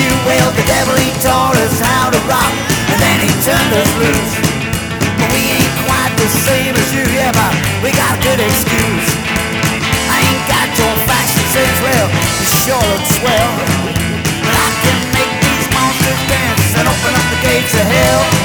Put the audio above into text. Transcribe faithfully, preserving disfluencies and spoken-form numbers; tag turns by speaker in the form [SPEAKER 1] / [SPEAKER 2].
[SPEAKER 1] you. Well, the devil, he taught us how to rock, and then he turned us loose. But we ain't quite the same as you, yeah, but we got a good excuse. I ain't got your fashion sense, well, you sure look swell, but I can make these monsters dance and open up the gates of hell.